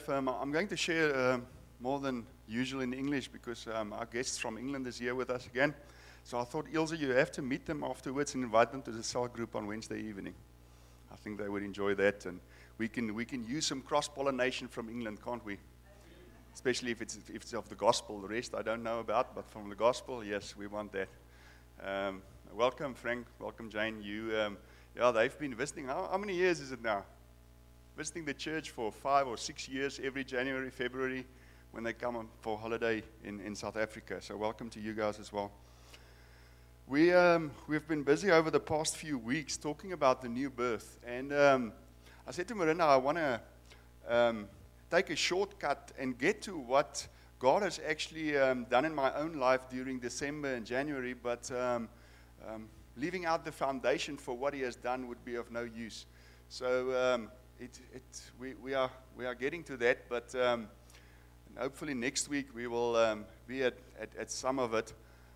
I'm going to share more than usual in English because our guests from England is here with us again. So I thought, Ilse, you have to meet them afterwards and invite them to the cell group on Wednesday evening. I think they would enjoy that, and we can use some cross-pollination from England, can't we? Especially if it's of the gospel. The rest I don't know about, but from the gospel, yes, we want that. Welcome, Frank. Welcome, Jane. They've been visiting. How many years is it now? Visiting the church for 5 or 6 years every January, February when they come on for holiday in South Africa. So welcome to you guys as well. We've been busy over the past few weeks talking about the new birth. And I said to Marina, I want to take a shortcut and get to what God has actually done in my own life during December and January, but leaving out the foundation for what He has done would be of no use. So we are getting to that, but and hopefully next week we will be at some of it.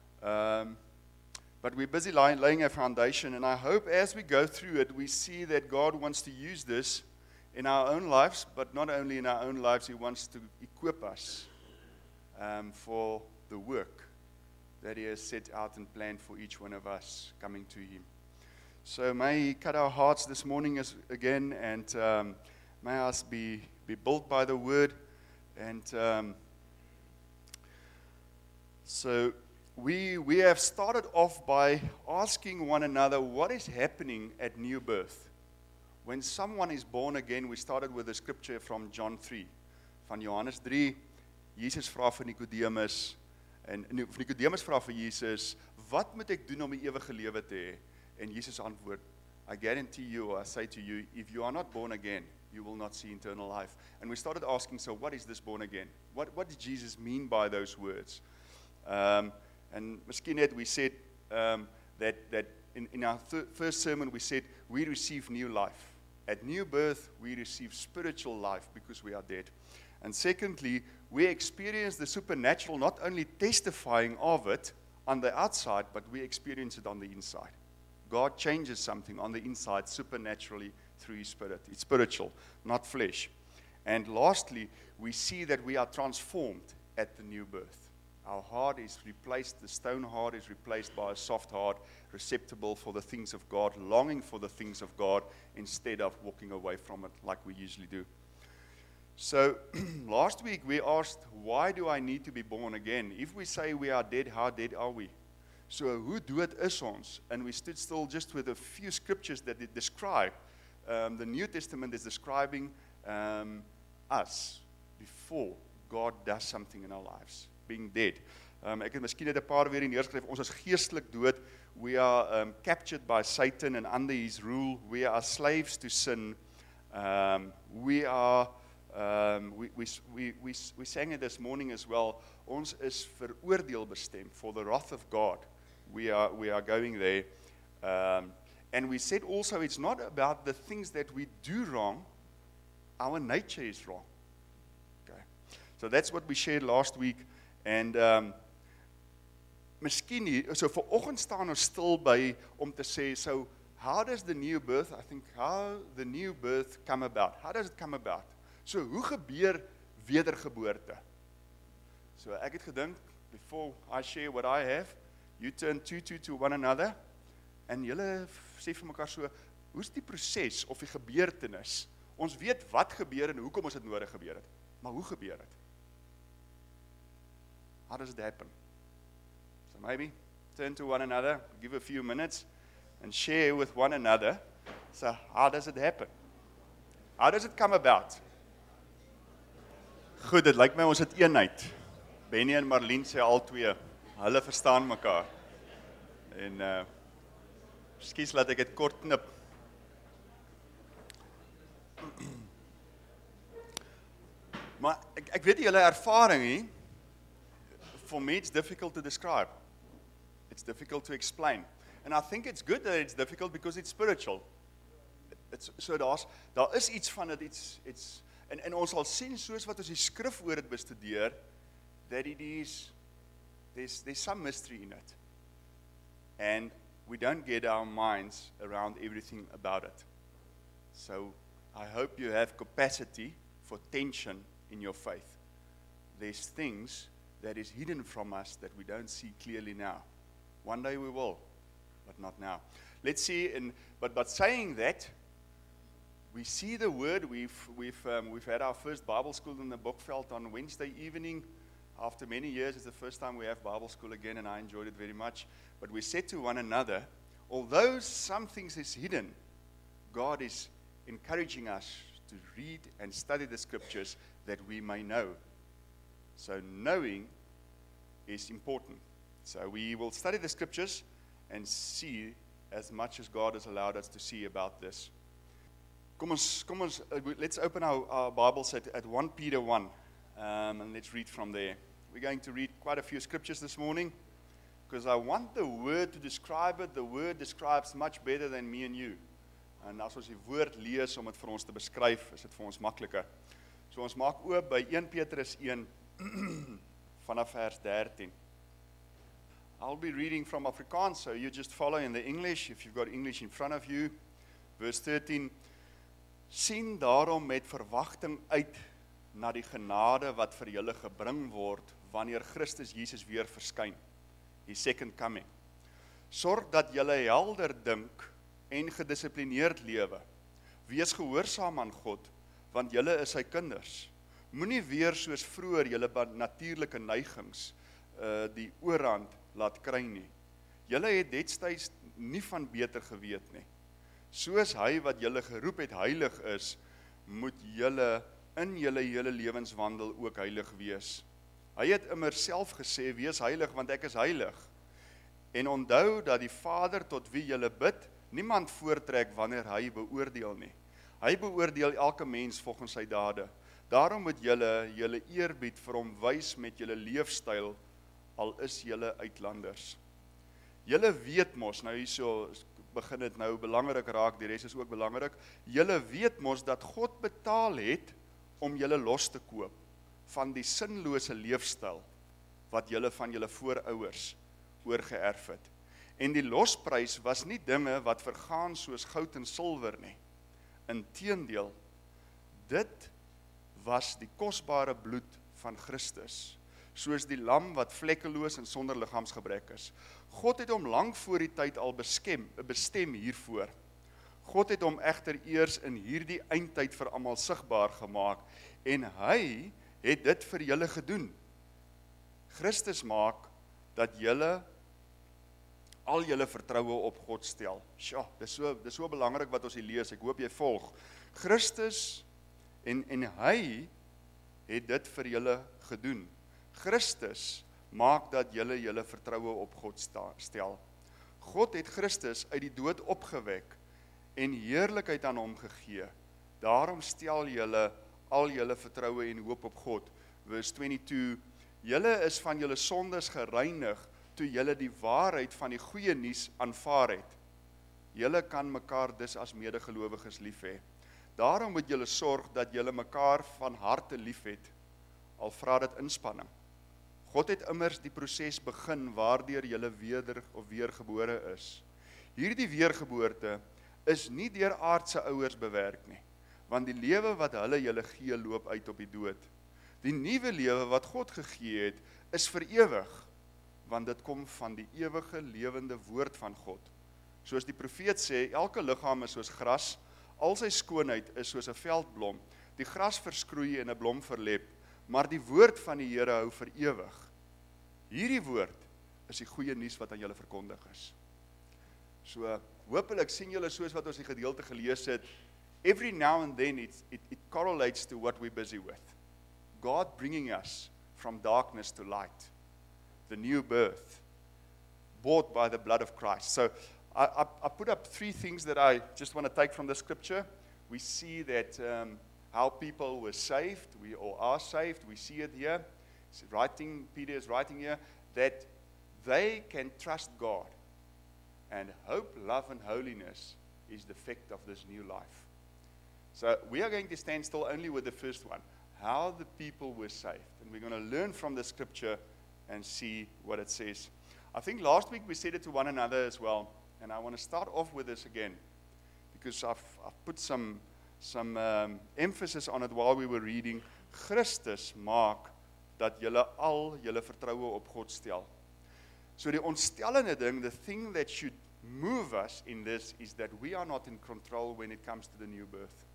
But we're busy laying a foundation, and I hope as we go through it, we see that God wants to use this in our own lives, but not only in our own lives, He wants to equip us for the work that He has set out and planned for each one of us coming to Him. So may He cut our hearts this morning again, and may us be built by the Word. And so we have started off by asking one another, what is happening at new birth? When someone is born again, we started with a scripture from John 3. Van Johannes 3, Jesus vra vir Nicodemus, en Nicodemus vra vir Jesus, wat moet ek doen om die ewige lewe te hê? En Jesus antwoord, I guarantee you, or I say to you, if you are not born again, you will not see eternal life. And we started asking, so what is this born again? What did Jesus mean by those words? And miskien net we said that in our first sermon we said, we receive new life. At new birth, we receive spiritual life because we are dead. And secondly, we experience the supernatural, not only testifying of it on the outside, but we experience it on the inside. God changes something on the inside supernaturally through His Spirit. It's spiritual, not flesh. And lastly, we see that we are transformed at the new birth. Our heart is replaced, the stone heart is replaced by a soft heart, receptible for the things of God, longing for the things of God, instead of walking away from it like we usually do. So, last week we asked, why do I need to be born again? If we say we are dead, how dead are we? So, hoe dood is ons? And we stood still just with a few scriptures that describe. The New Testament is describing us before God does something in our lives, being dead. Ek het miskien net 'n paar weer neergeskryf. Ons is geestelik dood. We are captured by Satan and under his rule. We are slaves to sin. We sang it this morning as well. Ons is veroordeel bestem for the wrath of God. We are going there. And we said also it's not about the things that we do wrong. Our nature is wrong. Okay. So that's what we shared last week. And miskien so vanoggend staan ons stil by om te sê, so how does the new birth, I think, how the new birth come about? How does it come about? So hoe gebeur wedergeboorte? So ek het gedink, before I share what I have, you turn to one another, en julle sê vir mekaar so, hoe's die proses of die gebeurtenis? Ons weet wat gebeur en hoekom ons dit nodig gebeur het, maar hoe gebeur het? How does it happen? So maybe turn to one another, give a few minutes, and share with one another. So how does it happen? How does it come about? Goed, dit lyk my ons het eenheid. Benny en Marlene sê al twee, hulle verstaan mekaar. En skus laat ek dit kort knip. Maar ek weet nie julle ervaring nie. For me it's difficult to describe. It's difficult to explain. And I think it's good that it's difficult because it's spiritual. So daar is iets van dit, en ons sal sien soos wat ons die skrif oor dit bestudeer, that there's some mystery in it. And we don't get our minds around everything about it. So I hope you have capacity for tension in your faith. There's things that is hidden from us that we don't see clearly now. One day we will, but not now. Let's see, but saying that, we see the word. We've had our first Bible school in the Bokveld on Wednesday evening. After many years, it's the first time we have Bible school again, and I enjoyed it very much. But we said to one another, although some things is hidden, God is encouraging us to read and study the scriptures that we may know. So knowing is important. So we will study the scriptures and see as much as God has allowed us to see about this. Let's open our Bibles at 1 Peter 1, and let's read from there. We're going to read quite a few scriptures this morning, because I want the word to describe it. The word describes much better than me and you. En as ons die woord lees om dit vir ons te beskryf, is dit vir ons makliker. So ons maak oop by 1 Petrus 1 vanaf vers 13. I'll be reading from Afrikaans, so you just follow in the English, if you've got English in front of you. Verse 13. Sien daarom met verwagting uit na die genade wat vir julle gebring word wanneer Christus Jesus weer verskyn, die second coming. Sorg dat julle helder dink en gedissiplineerd lewe. Wees gehoorsaam aan God, want julle is sy kinders. Moenie weer soos vroeër julle natuurlike neigings die oorhand laat kry nie. Julle het destyds nie van beter geweet nie. Soos hy wat julle geroep het heilig is, moet julle in julle hele lewenswandel ook heilig wees. Hy het immer self gesê, wees heilig, want ek is heilig. En onthou dat die Vader tot wie julle bid, niemand voortrek wanneer hy beoordeel nie. Hy beoordeel elke mens volgens sy dade. Daarom moet julle eerbied vir hom wys met julle leefstyl, al is julle uitlanders. Julle weet mos, nou hierso begin dit nou belangrik raak, die res is ook belangrik. Julle weet mos dat God betaal het om julle los te koop van die sinlose leefstyl wat julle van julle voorouers oorgeerf het. En die losprys was nie dinge wat vergaan soos goud en silwer nie. Inteendeel, dit was die kosbare bloed van Christus, soos die lam wat vlekkeloos en sonder liggaamsgebrek is. God het hom lang voor die tyd al bestem hiervoor. God het hom egter eers in hierdie eindtyd vir almal sigbaar gemaak, en hy het dit vir julle gedoen. Christus maak dat julle al julle vertroue op God stel. Sja, dis so belangrik wat ons hier lees, ek hoop jy volg. Christus, en hy het dit vir julle gedoen. Christus maak dat julle vertroue op God stel. God het Christus uit die dood opgewek en heerlikheid aan hom gegee. Daarom stel julle al julle vertroue en hoop op God. Vers 22, julle is van julle sondes gereinig toe julle die waarheid van die goeie nuus aanvaar het. Julle kan mekaar dus as medegelowiges lief hê. Daarom moet julle sorg dat julle mekaar van harte lief het, al vra dit inspanning. God het immers die proses begin waardeur julle weergebore is. Hierdie weergeboorte is nie deur aardse ouers bewerk nie, want die lewe wat hulle julle gee loop uit op die dood. Die nuwe lewe wat God gegee het, is vir ewig, want dit kom van die ewige lewende woord van God. Soos die profeet sê, elke liggaam is soos gras, al sy skoonheid is soos 'n veldblom. Die gras verskroei en 'n blom verlep, maar die woord van die Here hou vir ewig. Hierdie woord is die goeie nuus wat aan julle verkondig is. So, hopelik sien julle soos wat ons die gedeelte gelees het, every now and then it correlates to what we're busy with. God bringing us from darkness to light. The new birth, bought by the blood of Christ. So, I put up 3 things that I just want to take from the scripture. We see that how people were saved, or are saved. We see it here. Peter is writing here that they can trust God. And hope, love, and holiness is the effect of this new life. So we are going to stand still only with the first one, how the people were saved. And we're going to learn from the scripture and see what it says. I think last week we said it to one another as well. And I want to start off with this again, because I've put some emphasis on it while we were reading. Christus maak dat julle al julle vertroue op God stel. So die ontstellende ding, the thing that should move us in this is that we are not in control when it comes to the new birth.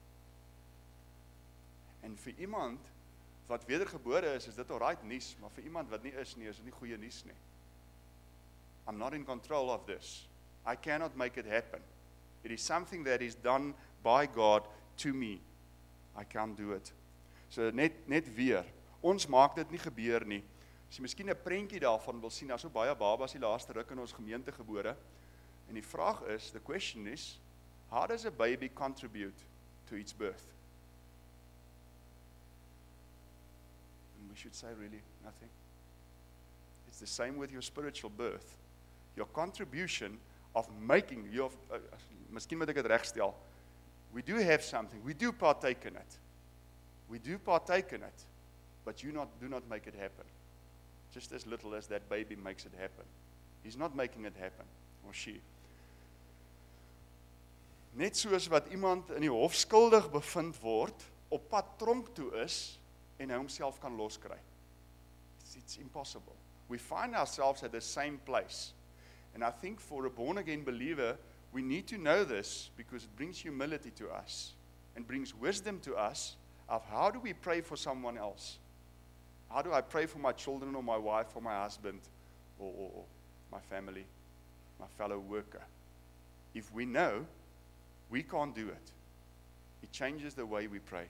En vir iemand wat wedergebore is dit alright nuus, maar vir iemand wat nie is nie, is dit nie goeie nuus nie. I'm not in control of this. I cannot make it happen. It is something that is done by God to me. I can't do it. So net weer, ons maak dit nie gebeur nie. As jy miskien 'n prentjie daarvan wil sien, daar so baie babas die laaste ruk in ons gemeente gebore. En die vraag is, the question is, how does a baby contribute to its birth? And we should say really nothing. It's the same with your spiritual birth. Your contribution of making, miskien moet ek dit regstel, we do have something, we do partake in it. We do partake in it, but you do not make it happen. Just as little as that baby makes it happen. He's not making it happen, or she. Net soos wat iemand in die hof skuldig bevind word, op pad tronk toe is, en hy homself kan loskry. It's impossible. We find ourselves at the same place. And I think for a born-again believer, we need to know this because it brings humility to us and brings wisdom to us of how do we pray for someone else? How do I pray for my children or my wife or my husband or my family, my fellow worker? If we know, we can't do it. It changes the way we pray.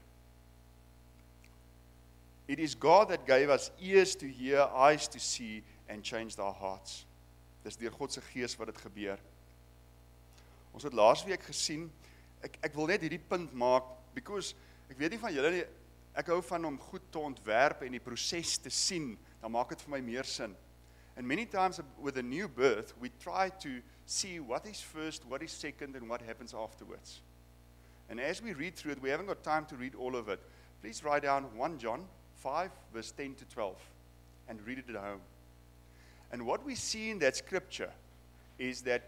It is God that gave us ears to hear, eyes to see, and changed our hearts. Dis deur God se gees wat dit gebeur. Ons het laasweek gesien, ek wil net hierdie punt maak, because, ek weet nie van julle nie, ek hou van om goed te ontwerp en die proses te sien, dan maak dit vir my meer sin. And many times with a new birth, we try to see what is first, what is second, and what happens afterwards. And as we read through it, we haven't got time to read all of it. Please write down 1 John 5, verse 10 to 12, and read it at home. And what we see in that scripture is that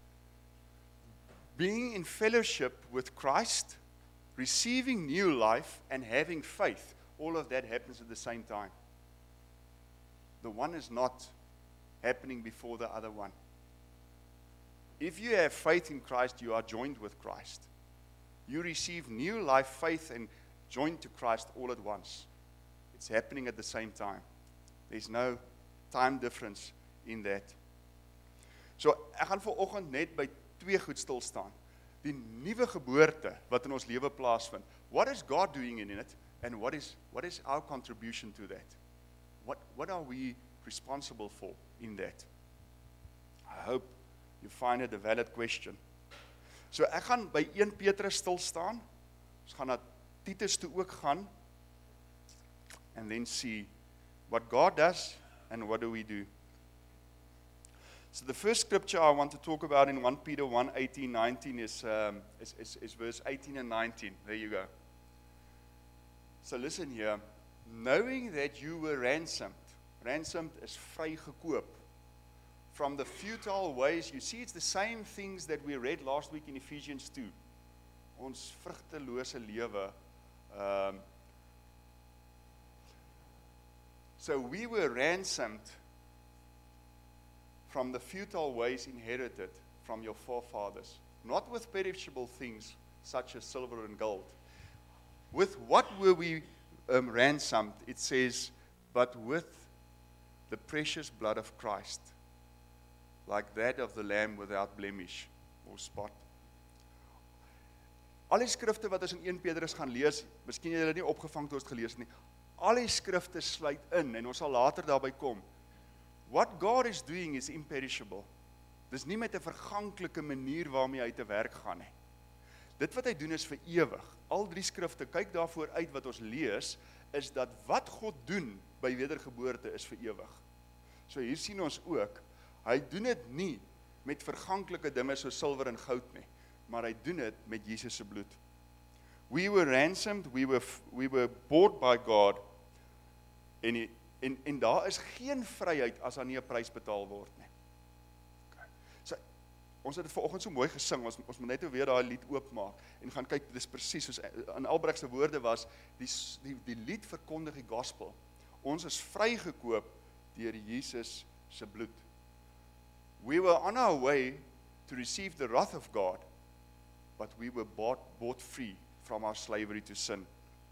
being in fellowship with Christ, receiving new life, and having faith, all of that happens at the same time. The one is not happening before the other one. If you have faith in Christ, you are joined with Christ. You receive new life, faith, and joined to Christ all at once. It's happening at the same time. There's no time difference in that. So, ek gaan vanoggend net by 2 goed stil staan. Die nuwe geboorte wat in ons lewe plaasvind. What is God doing in it, and what is our contribution to that? What are we responsible for in that? I hope you find it a valid question. So ek gaan by 1 Petrus stil staan. Ons gaan na Titus toe ook gaan. And then see what God does and what do we do. So the first scripture I want to talk about in 1 Peter 1, 18, 19 is verse 18 and 19. There you go. So listen here. Knowing that you were ransomed. Ransomed is vrygekoop. From the futile ways. You see, it's the same things that we read last week in Ephesians 2. Ons vrugtelose lewe. So we were ransomed from the futile ways inherited from your forefathers, not with perishable things such as silver and gold. With what were we ransomed? It says, but with the precious blood of Christ, like that of the Lamb without blemish or spot. Al die skrifte wat ons in 1 Petrus gaan lees, miskien jy hulle nie opgevang toe ons gelees nie, al die skrifte sluit in, en ons sal later daarby kom. What God is doing is imperishable. Dis nie met 'n verganklike manier waarmee hy te werk gaan nie. Dit wat hy doen is vir ewig. Al 3 skrifte, kyk daarvoor uit wat ons lees, is dat wat God doen by wedergeboorte is vir ewig. So hier sien ons ook, hy doen dit nie met verganklike dinge soos silwer en goud nie, maar hy doen dit met Jesus se bloed. We were ransomed, we were bought by God, en daar is geen vryheid as daar nie 'n prys betaal word nie. Okay. So, ons het dit vanoggend so mooi gesing, ons moet net weer daai lied oopmaak, en gaan kyk, dis presies, soos in Albrecht se woorde was, die lied verkondig die gospel. Ons is vrygekoop deur Jesus se bloed. We were on our way to receive the wrath of God, but we were bought free from our slavery to sin.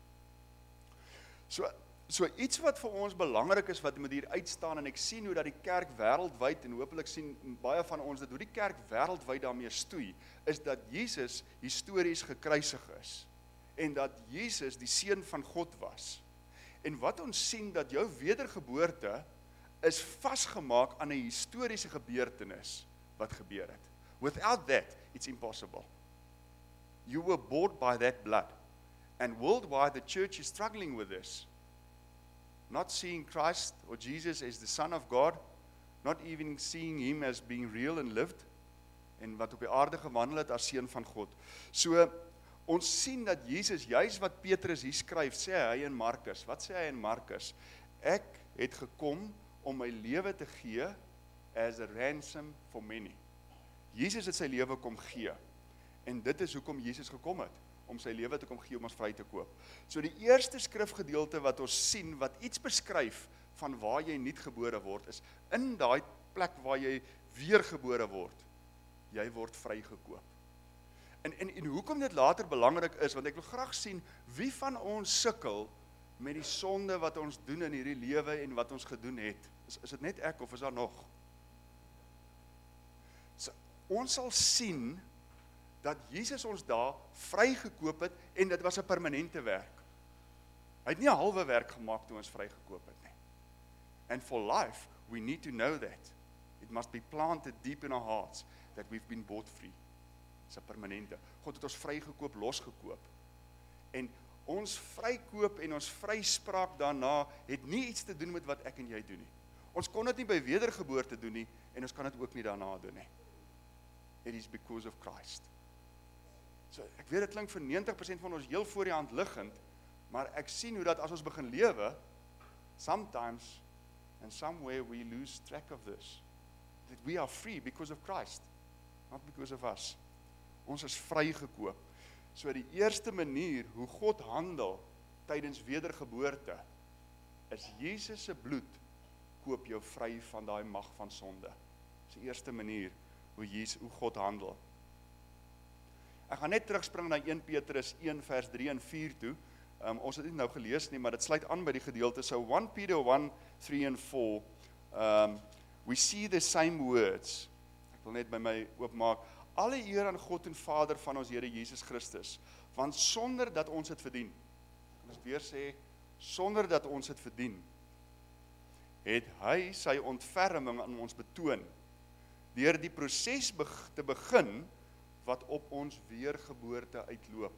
So iets wat vir ons belangrik is, wat moet hier uitstaan, en ek sien hoe dat die kerk wêreldwyd, en hopelik sien baie van ons dit, hoe die kerk wêreldwyd daarmee stoei, is dat Jesus histories gekruisig is, en dat Jesus die seun van God was. En wat ons sien, dat jou wedergeboorte is vasgemaak aan 'n historiese gebeurtenis wat gebeur het. Without that, it's impossible. You were bought by that blood. And worldwide, the church is struggling with this. Not seeing Christ or Jesus as the Son of God, not even seeing Him as being real and lived, en wat op die aarde gewandel het as seun van God. So, ons sien dat Jesus, juis wat Petrus hier skryf, sê hy in Markus, wat sê hy in Markus? Ek het gekom om my lewe te gee as a ransom for many. Jesus het sy lewe kom gee, en dit is hoekom Jesus gekom het, om sy lewe te kom gee, om ons vry te koop. So die eerste skrifgedeelte wat ons sien, wat iets beskryf van waar jy nuut gebore word, is in daai plek waar jy weergebore word, jy word vrygekoop. En hoekom dit later belangrik is, want ek wil graag sien, wie van ons sukkel met die sonde wat ons doen in hierdie lewe en wat ons gedoen het. Is dit net ek of is daar nog? So, ons sal sien dat Jesus ons daar vrygekoop het, en dit was 'n permanente werk. Hy het nie 'n halwe werk gemaak toe ons vrygekoop het nie. And for life, we need to know that. It must be planted deep in our hearts that we've been bought free. Dis 'n permanente. God het ons vrygekoop, losgekoop. En ons vrykoop en ons vryspraak daarna het nie iets te doen met wat ek en jy doen nie. Ons kon dit nie by wedergeboorte doen nie, en ons kan dit ook nie daarna doen nie. It is because of Christ. So, ek weet dit klink vir 90% van ons heel voor die hand liggend, maar ek sien hoe dat as ons begin lewe, sometimes and somewhere we lose track of this. That we are free because of Christ, not because of us. Ons is vrygekoop. So die eerste manier hoe God handel tydens wedergeboorte, is Jesus se bloed koop jou vry van daai mag van sonde. Dis die eerste manier hoe God handel. Ek gaan net terugspring na 1 Petrus 1 vers 3 en 4 toe. Ons het dit nou gelees nie, maar dit sluit aan by die gedeelte. So 1 Peter 1, 3 and 4, we see the same words. Ek wil net by my oopmaak. Alle eer aan God en Vader van ons Here Jesus Christus, want sonder dat ons het verdien, kan ons weer sê, sonder dat ons het verdien, het hy sy ontferming aan ons betoon, deur die proses te begin, wat op ons weergeboorte uitloop.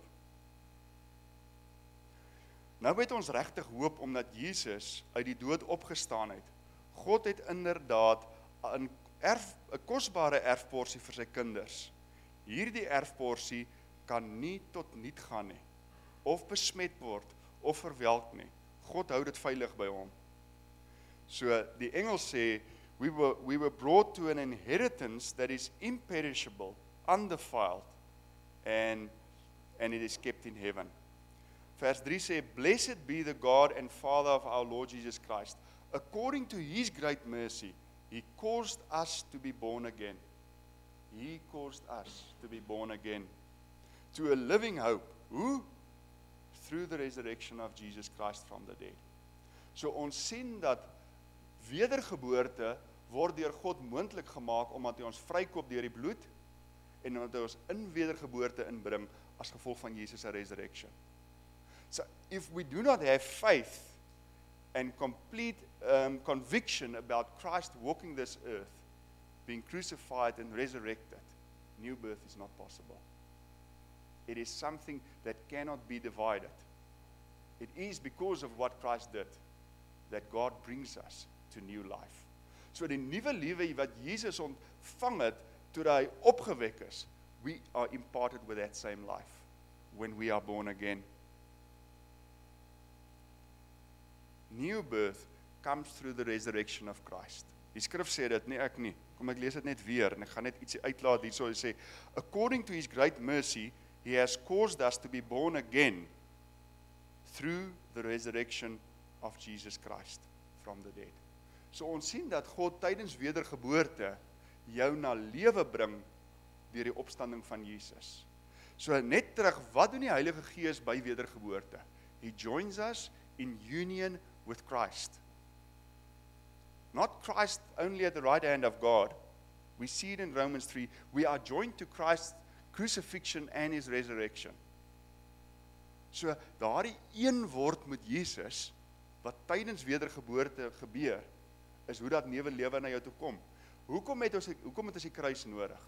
Nou het ons regtig hoop, omdat Jesus uit die dood opgestaan het. God het inderdaad 'n kosbare erfporsie vir sy kinders. Hierdie erfporsie kan nie tot niet gaan nie, of besmet word, of verwelk nie. God hou dit veilig by hom. So, die Engel sê, we were brought to an inheritance that is imperishable, undefiled, and it is kept in heaven. Vers 3 sê, blessed be the God and Father of our Lord Jesus Christ. According to His great mercy, He caused us to be born again. He caused us to be born again. To a living hope. Hoe? Through the resurrection of Jesus Christ from the dead. So ons sien dat wedergeboorte word deur God moontlik gemaak, omdat hy ons vrykoop deur die bloed, en omdat hy ons in wedergeboorte inbring, as gevolg van Jesus' resurrection. So, if we do not have faith and complete conviction about Christ walking this earth, being crucified and resurrected, new birth is not possible. It is something that cannot be divided. It is because of what Christ did that God brings us to new life. So die nuwe lewe wat Jesus ontvang het, toe hy opgewek is, we are imparted with that same life when we are born again. New birth comes through the resurrection of Christ. Die skrif sê dit, nie ek nie. Kom ek lees dit net weer, en ek gaan net ietsie uitlaat hierso, hy sê, according to his great mercy, he has caused us to be born again, through the resurrection of Jesus Christ from the dead. So ons sien dat God tydens wedergeboorte jou na lewe bring deur die opstanding van Jesus. So net terug, wat doen die Heilige Gees by wedergeboorte? He joins us in union with Christ. Not Christ only at the right hand of God. We see it in Romans 3. We are joined to Christ's crucifixion and his resurrection. So daardie een word met Jesus, wat tydens wedergeboorte gebeur, is hoe dat nuwe lewe na jou toe kom. Hoekom het ons die kruis nodig?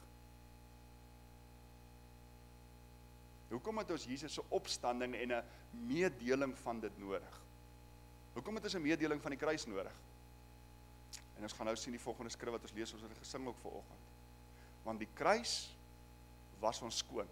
Hoekom het ons Jesus se opstanding en 'n meedeling van dit nodig? Hoekom het ons 'n meedeling van die kruis nodig? En ons gaan nou sien die volgende skrif wat ons lees, ons het gesing ook vanoggend. Want die kruis was ons skoon.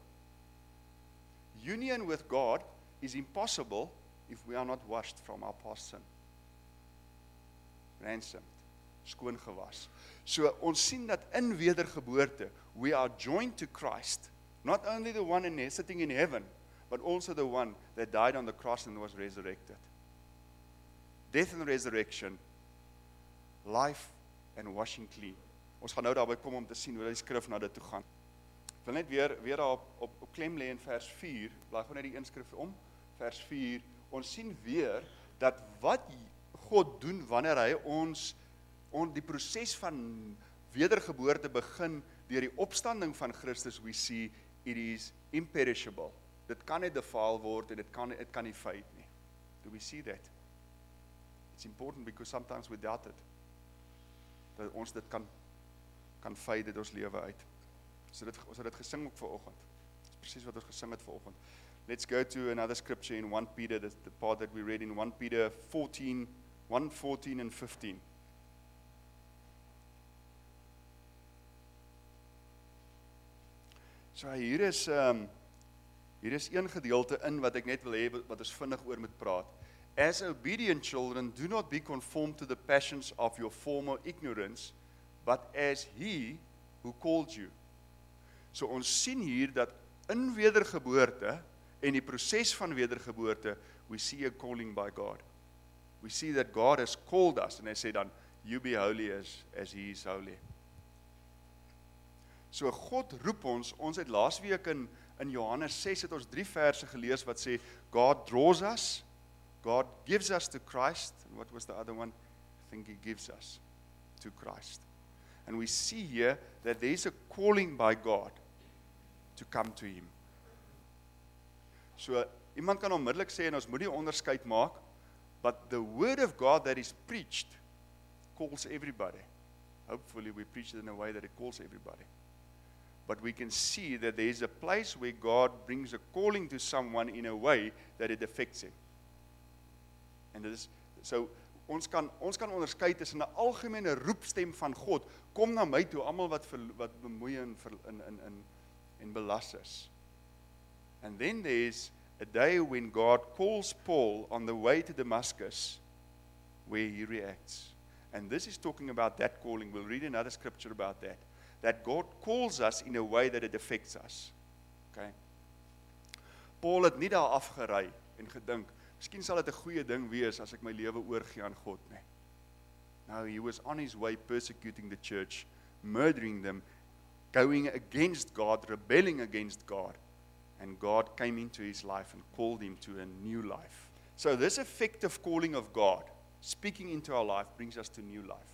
Union with God is impossible if we are not washed from our past sin. Ransomed, skoon gewas. So ons sien dat in wedergeboorte, we are joined to Christ, not only the one sitting in heaven, but also the one that died on the cross and was resurrected. Death and resurrection, life and washing clean. Ons gaan nou daarby kom om te sien hoe die skrif na dit toe gaan. Ek wil net weer daar op klem lê in vers 4, blaai gou net die inskrif om, vers 4, ons sien weer dat wat God doen wanneer hy ons die proses van wedergeboorte begin deur die opstanding van Christus, we see it is imperishable. Dit kan nie defile word en dit kan nie fade nie. Do we see that? It's important because sometimes we doubt it. Dat ons dit kan fade uit ons lewe uit. Ons het dit gesing ook vanoggend. Dit is presies wat ons gesing het vanoggend. Let's go to another scripture in 1 Peter, the part that we read in 1 Peter 14, 1:14 and 15. So hier is een gedeelte in wat ek net wil hê wat ons vinnig oor moet praat. As obedient children, do not be conformed to the passions of your former ignorance, but as he who called you. So ons sien hier dat in wedergeboorte en die proses van wedergeboorte, we see a calling by God. We see that God has called us, en hy sê dan, you be holy as he is holy. So God roep ons het laasweek in Johannes 6 het ons 3 verse gelees wat sê, God draws us, God gives us to Christ, and what was the other one? I think he gives us to Christ. And we see here that there is a calling by God to come to him. So iemand kan onmiddellik sê, en ons moet die onderskeid maak, but the word of God that is preached calls everybody. Hopefully we preach it in a way that it calls everybody. But we can see that there is a place where God brings a calling to someone in a way that it affects him. En dit is, so ons kan onderskei tussen 'n algemene roepstem van God, kom na my toe, almal wat bemoei en belas is. And then there's a day when God calls Paul on the way to Damascus, where he reacts. And this is talking about that calling. We'll read another scripture about that. That God calls us in a way that it affects us. Okay? Paul het nie daar afgery en gedink, miskien sal dit 'n goeie ding wees as ek my lewe oorgee aan God nie. No, he was on his way persecuting the church, murdering them, going against God, rebelling against God. And God came into his life and called him to a new life. So this effective calling of God, speaking into our life, brings us to new life.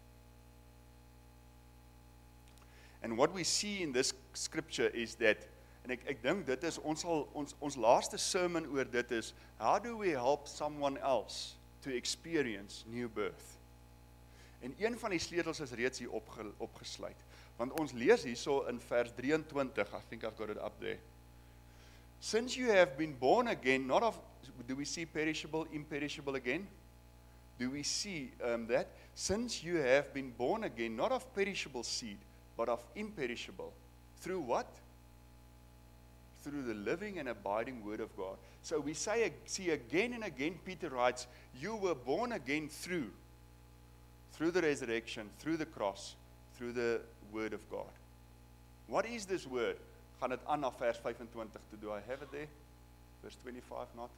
And what we see in this scripture is that, en ek dink dit is, ons laaste sermon oor dit is, how do we help someone else to experience new birth? En een van die sleutels is reeds hier opgesluit. Want ons lees hierso in vers 23, I think I've got it up there. Since you have been born again, not of, do we see perishable, imperishable again? Do we see that? Since you have been born again, not of perishable seed, but of imperishable. Through what? Through the living and abiding word of God. So we see again and again, Peter writes, you were born again through the resurrection, through the cross, through the word of God. What is this word? Gaan dit aan na vers 25 toe. Do I have it there? Verse 25 not?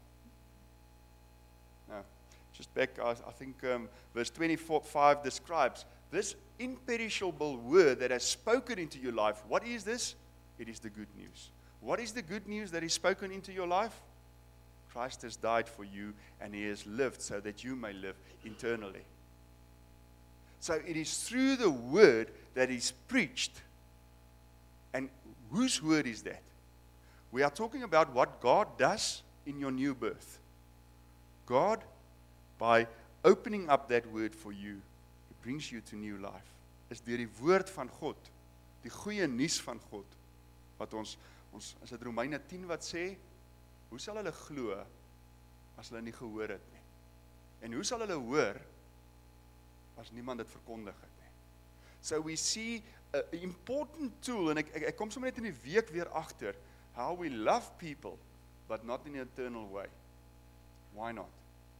No. Just back, I think verse 25 describes this imperishable word that has spoken into your life. What is this? It is the good news. What is the good news that is spoken into your life? Christ has died for you and He has lived so that you may live eternally. So it is through the word that is preached. And whose word is that? We are talking about what God does in your new birth. God, by opening up that word for you, He brings you to new life. Is deur die woord van God, die goeie nuus van God, wat ons is dit Romeine 10 wat sê, hoe sal hulle glo as hulle nie gehoor het nie? En hoe sal hulle hoor as niemand dit verkondig het nie? So we see an important tool, en ek kom sommer net in die week weer agter, how we love people, but not in an eternal way. Why not?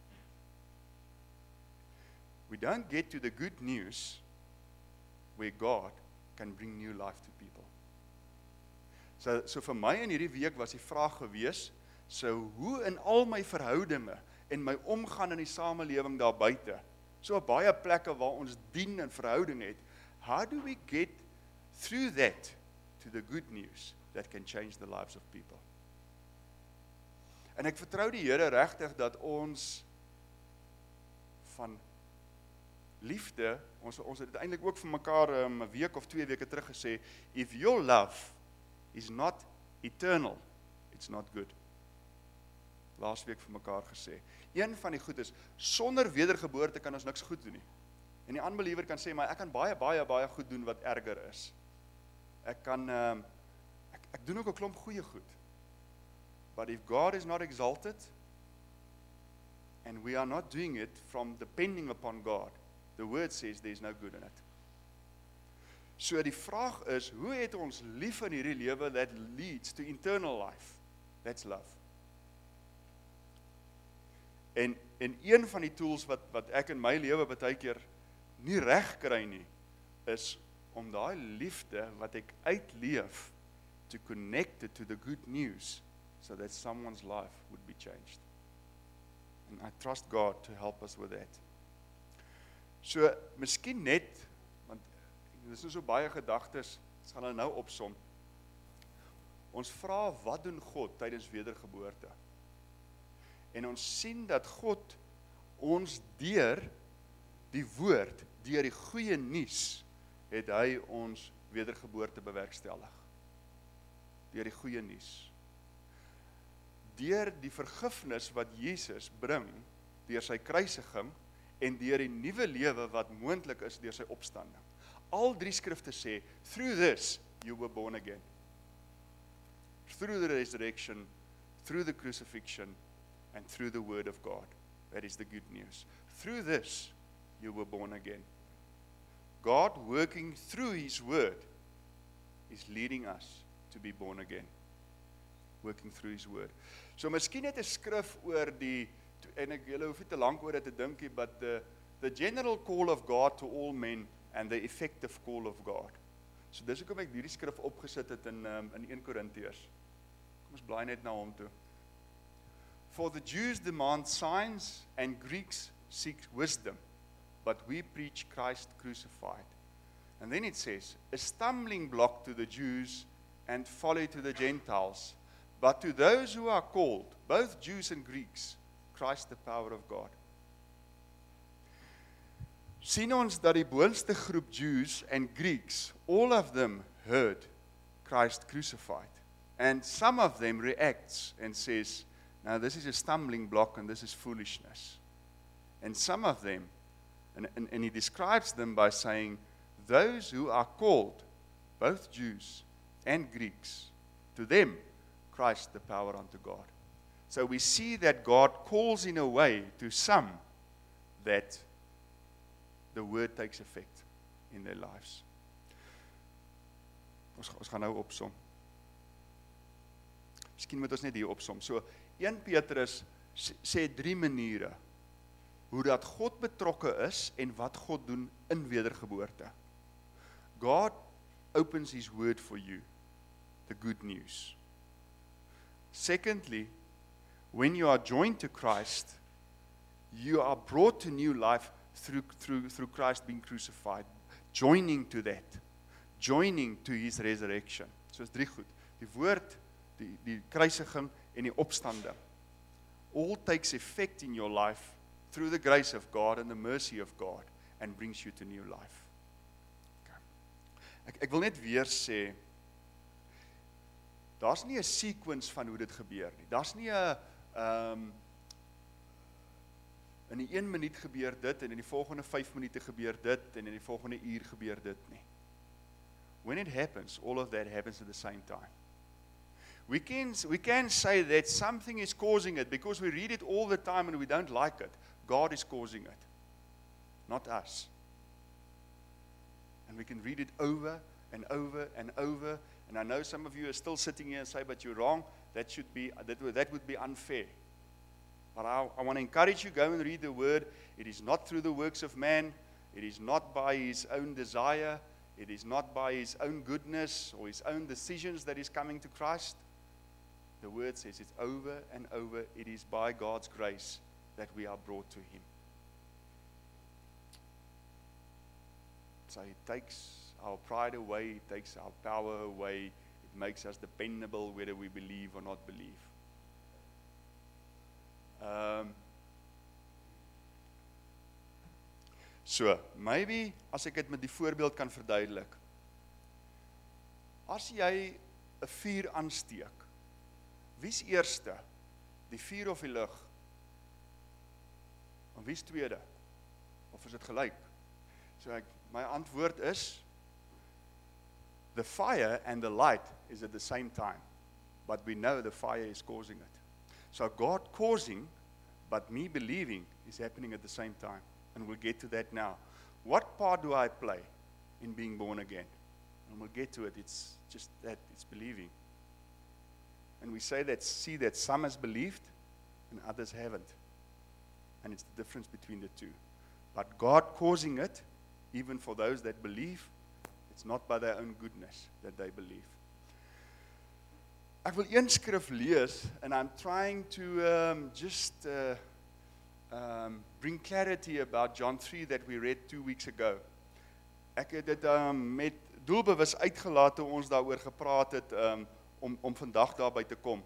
We don't get to the good news where God can bring new life to people. So vir my in hierdie week was die vraag gewees, so hoe in al my verhoudinge en my omgaan in die samelewing daar buite, so baie plekke waar ons dien en verhouding het, how do we get through that to the good news that can change the lives of people? En ek vertrou die Here regtig dat ons van liefde, ons het eintlik ook vir mekaar 'n week of 2 weke terug gesê, if your love is not eternal, it's not good. Laas week vir mekaar gesê. Een van die goed is, sonder wedergeboorte kan ons niks goed doen nie. En die unbeliever kan sê, maar ek kan baie goed doen wat erger is. Ek kan, ek doen ook 'n klomp goeie goed. But if God is not exalted, and we are not doing it from depending upon God, the word says there is no good in it. So die vraag is, hoe het ons lief in hierdie lewe that leads to eternal life? That's love. En een van die tools wat ek in my lewe baie keer nie reg kry nie, is om daai liefde wat ek uitleef to connect it to the good news so that someone's life would be changed. And I trust God to help us with that. So, miskien net, want dis so baie gedagtes, ons gaan hulle nou opsom. Ons vra, wat doen God tydens wedergeboorte? En ons sien dat God ons deur die woord, deur die goeie nuus, het hy ons wedergeboorte bewerkstellig. Deur die goeie nuus. Deur die vergifnis wat Jesus bring, deur sy kruisiging, en deur die nuwe lewe wat moontlik is deur sy opstanding. Al 3 skrifte sê, through this, you were born again. Through the resurrection, through the crucifixion, and through the word of God. That is the good news. Through this, you were born again. God working through His word is leading us to be born again. Working through His word. So miskien net 'n skrif oor die, en julle hoef nie te lank oor dit te dink nie, but the general call of God to all men and the effective call of God. So dis hoekom ek hierdie skrif opgesit het in 1 Korintiërs. Kom ons blaai net na hom toe. For the Jews demand signs and Greeks seek wisdom, but we preach Christ crucified. And then it says, a stumbling block to the Jews and folly to the Gentiles, but to those who are called, both Jews and Greeks, Christ the power of God. Sien ons dat die boonste groep Jews and Greeks, all of them heard Christ crucified. And some of them reacts and says, now this is a stumbling block and this is foolishness. And some of them, and he describes them by saying, those who are called, both Jews and Greeks, to them, Christ the power unto God. So we see that God calls in a way to some that the word takes effect in their lives. Ons gaan nou opsom. Miskien moet ons net hier opsom. So 1 Petrus sê 3 maniere hoe dat God betrokke is en wat God doen in wedergeboorte. God opens His word for you, the good news. Secondly, when you are joined to Christ, you are brought to new life through Christ being crucified, joining to that, joining to His resurrection. So is 3 goed. Die woord, die kruisiging en die opstanding, all takes effect in your life through the grace of God and the mercy of God and brings you to new life. Okay. Ek wil net weer sê, daar's nie 'n sequence van hoe dit gebeur nie. Daar's nie 'n in die 1 minuut gebeur dit en in die volgende 5 minute gebeur dit en in die volgende uur gebeur dit nie. When it happens, all of that happens at the same time. We can say that something is causing it because we read it all the time and we don't like it. God is causing it, not us. And we can read it over and over and over. And I know some of you are still sitting here and say, but you're wrong. That would be unfair. But I want to encourage you, go and read the word. It is not through the works of man. It is not by his own desire. It is not by his own goodness or his own decisions that he's coming to Christ. The word says it's over and over. It is by God's grace that we are brought to him. So it takes our pride away. It takes our power away. It makes us dependable whether we believe or not believe. So, maybe as ek dit met die voorbeeld kan verduidelik. As jy 'n vuur aansteek, wie's eerste? Die vuur of die lug? En wie's tweede? Of is dit gelyk? So my antwoord is, the fire and the light is at the same time, but we know the fire is causing it. So God causing, but me believing is happening at the same time. And we'll get to that now. What part do I play in being born again? And we'll get to it. It's just that, it's believing. And we see that some has believed and others haven't. And it's the difference between the two. But God causing it, even for those that believe, it's not by their own goodness that they believe. Ek wil een skrif lees, and I'm trying to bring clarity about John 3 that we read 2 weeks ago. Ek het dit met doelbewus uitgelaat toe ons daaroor gepraat het om vandag daarby te kom.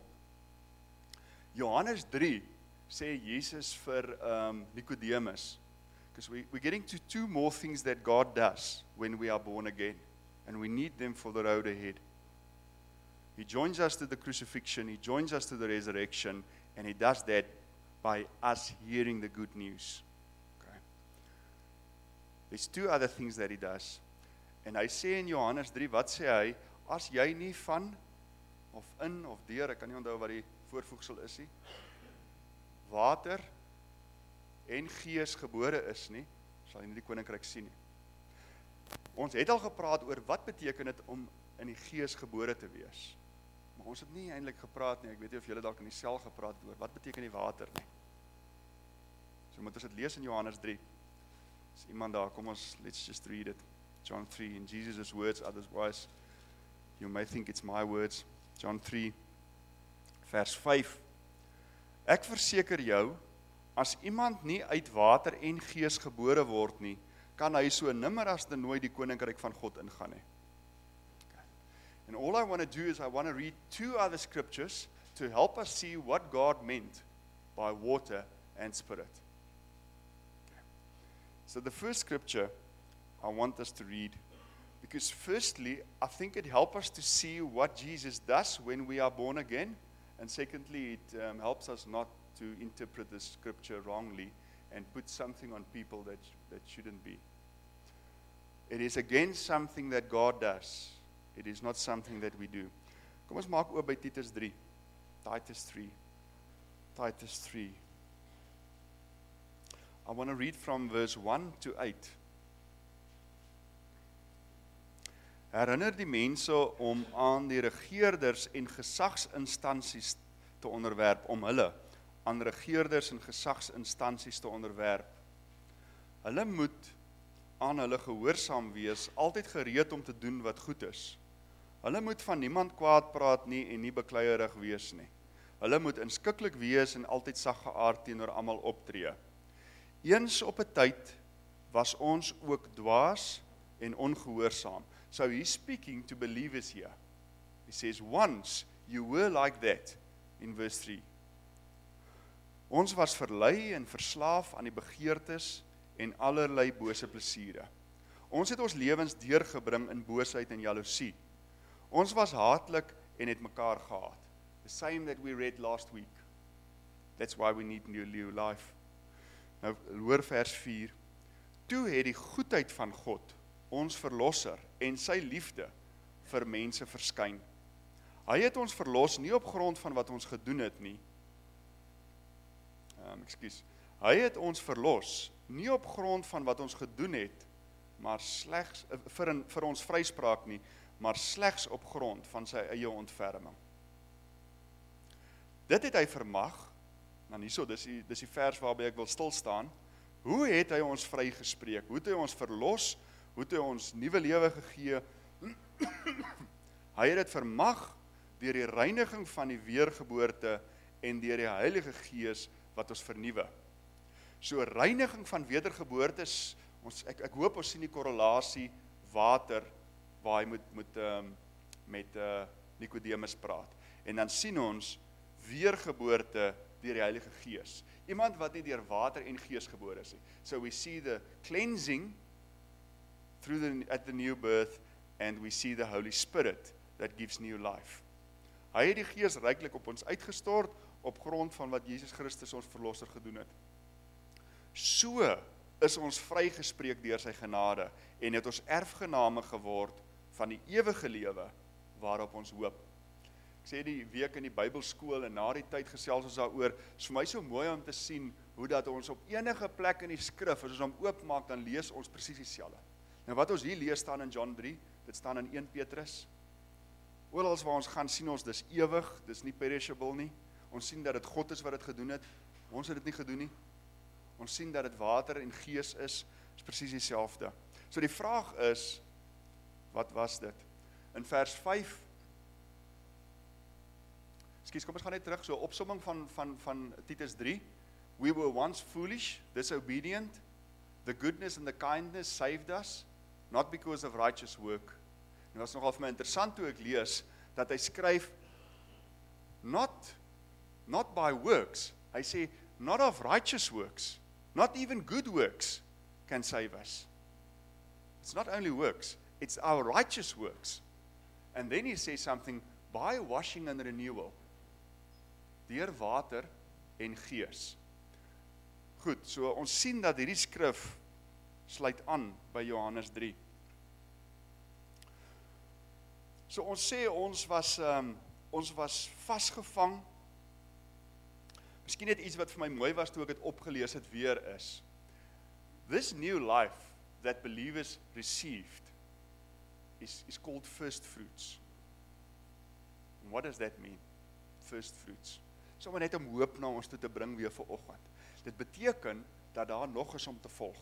Johannes 3 sê Jesus vir Nicodemus, because we're getting to 2 more things that God does when we are born again, and we need them for the road ahead. He joins us to the crucifixion, He joins us to the resurrection, and He does that by us hearing the good news. Okay. There's 2 other things that He does. En hy sê in Johannes 3, wat sê hy? As jy nie van, of in, of deur, ek kan nie onthou wat die voorvoegsel is nie, water en gees gebore is nie, sal jy nie die koninkryk sien nie. Ons het al gepraat oor wat beteken dit om in die gees gebore te wees. Maar ons het nie eintlik gepraat nie, ek weet nie of julle dalk in die sel gepraat het oor, wat beteken die water nie. So moet ons dit lees in Johannes 3. Is iemand daar, kom ons, let's just read it. John 3, in Jesus' words, otherwise you may think it's my words. John 3, vers 5. Ek verseker jou, as iemand nie uit water en gees gebore word nie, kan hy so nimmer as te nooit die koninkryk van God ingaan nie. And all I want to do is I want to read 2 other scriptures to help us see what God meant by water and spirit. Okay. So the first scripture I want us to read, because firstly, I think it helps us to see what Jesus does when we are born again, and secondly, it helps us not to interpret the scripture wrongly and put something on people that shouldn't be. It is again something that God does. It is not something that we do. Kom ons maak oop by Titus 3. Titus 3. Titus 3. I want to read from verse 1 to 8. Herinner die mense om aan die regerders en gesagsinstansies te onderwerp, om hulle aan regerders en gesagsinstansies te onderwerp. Hulle moet aan hulle gehoorsaam wees, altyd gereed om te doen wat goed is. Hulle moet van niemand kwaad praat nie en nie bekleierig wees nie. Hulle moet inskikkelik wees en altyd saggeaard teenoor almal optree. Eens op 'n tyd was ons ook dwaas en ongehoorsaam. So he's speaking to believers here. He says, once you were like that, in verse 3. Ons was verlei en verslaaf aan die begeertes en allerlei bose plesiere. Ons het ons lewens deurgebring in boosheid en jaloesie. Ons was haatlik en het mekaar gehaat. The same that we read last week. That's why we need new life. Nou, hoor vers 4. Toe het die goedheid van God, ons verlosser en sy liefde vir mense verskyn. Hy het ons verlos nie op grond van wat ons gedoen het nie. Hy het ons verlos nie op grond van wat ons gedoen het, maar slegs vir ons vryspraak nie, maar slegs op grond van sy eie ontferming. Dit het hy vermag, nou hierso, dis die vers waarby ek wil stil staan. Hoe het hy ons vrygespreek? Hoe het hy ons verlos? Hoe het hy ons nuwe lewe gegee? Hy het dit vermag deur die reiniging van die weergeboorte en deur die Heilige Gees wat ons vernuwe. So reiniging van wedergeboorte is, ek hoop ons sien die korrelasie water waar hy met Nicodemus praat. En dan sien ons weergeboorte deur die Heilige Gees. Iemand wat nie deur water en gees gebore is nie. So we see the cleansing at the new birth and we see the Holy Spirit that gives new life. Hy het die Gees ryklik op ons uitgestort op grond van wat Jesus Christus ons verlosser gedoen het. So is ons vrygespreek deur sy genade en het ons erfgename geword van die ewige lewe waarop ons hoop. Ek sê die week in die Bybelskool en na die tyd gesels ons daaroor, is vir my so mooi om te sien hoe dat ons op enige plek in die skrif, as ons hom oopmaak, dan lees ons presies dieselfde. Nou wat ons hier lees staan in John 3, dit staan in 1 Petrus. Oral waar ons gaan, sien ons dis ewig, dis nie perishable nie. Ons sien dat dit God is wat dit gedoen het. Ons het dit nie gedoen nie. Ons sien dat dit water en gees is presies dieselfde. So die vraag is, wat was dit? In vers 5, kom ons gaan net terug, so opsomming van Titus 3, we were once foolish, disobedient, the goodness and the kindness saved us, not because of righteous work. En dit was nogal vir my interessant toe ek lees, dat hy skryf, not by works, hy sê, not of righteous works, not even good works can save us. It's not only works, it's our righteous works. And then he says something, by washing and renewal, deur water en gees. Goed, so ons sien dat hierdie skrif sluit aan by Johannes 3. So ons sê ons was vasgevang. Miskien net iets wat vir my mooi was toe ek dit opgelees het weer is. This new life that believers received is called first fruits. And what does that mean? First fruits. So net om hoop na ons toe te bring weer vanoggend. Dit beteken dat daar nog is om te volg.